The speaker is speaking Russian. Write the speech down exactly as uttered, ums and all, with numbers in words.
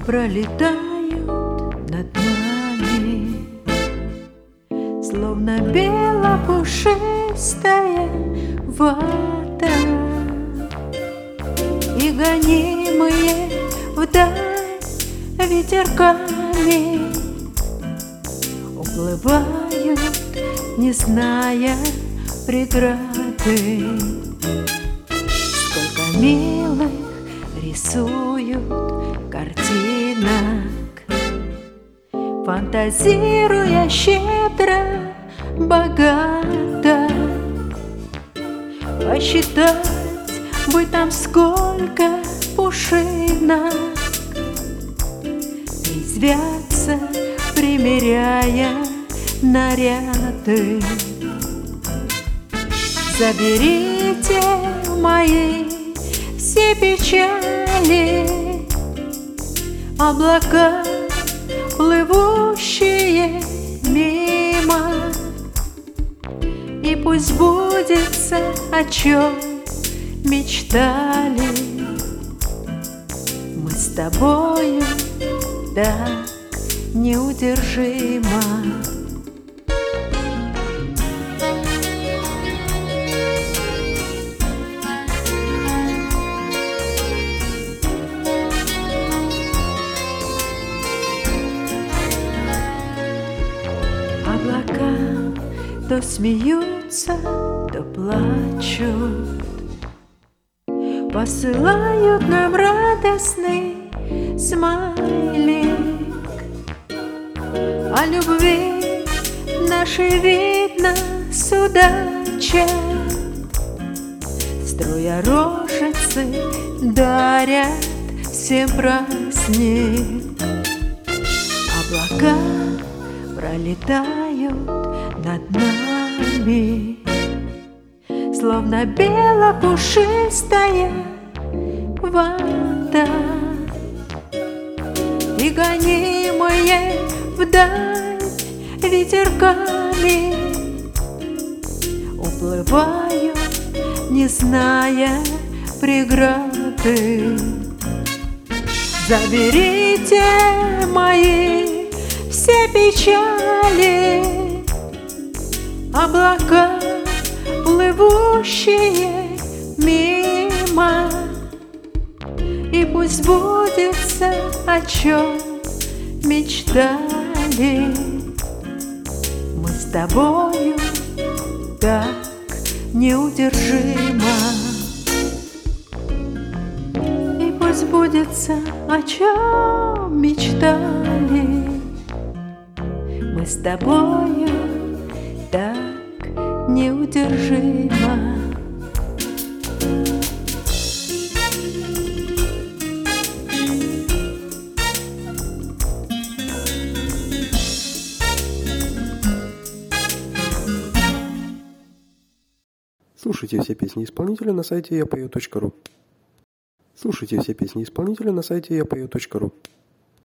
пролетают над нами, словно белопушистая вата, и гонимые вдаль ветерками уплывают, не зная преграды. Сколько милых рисуют картинок, фантазируя щедро, богато. Посчитать бы там сколько пушинок, резвятся, примеряя наряды. Заберите мои все печали, облака, плывущие мимо, и пусть сбудется, о чем мечтали. Мы с тобою так неудержимо. Облака то смеются, то плачут, посылают нам радостный смайлик. О любви нашей видно судачат, строя рожицы, дарят всем праздник. Облака пролетают над нами, словно белопушистая вата, и гонимые вдаль ветерками уплывают, не зная преграды. Заберите мои все печали, облака, плывущие мимо, и пусть сбудется, о чем мечтали. Мы с тобою так неудержимо, и пусть сбудется, о чем мечтали. Мы с тобою так неудержимо. Слушайте все песни исполнителя на сайте я пою точка ру. Слушайте все песни исполнителя на сайте я пою точка ру.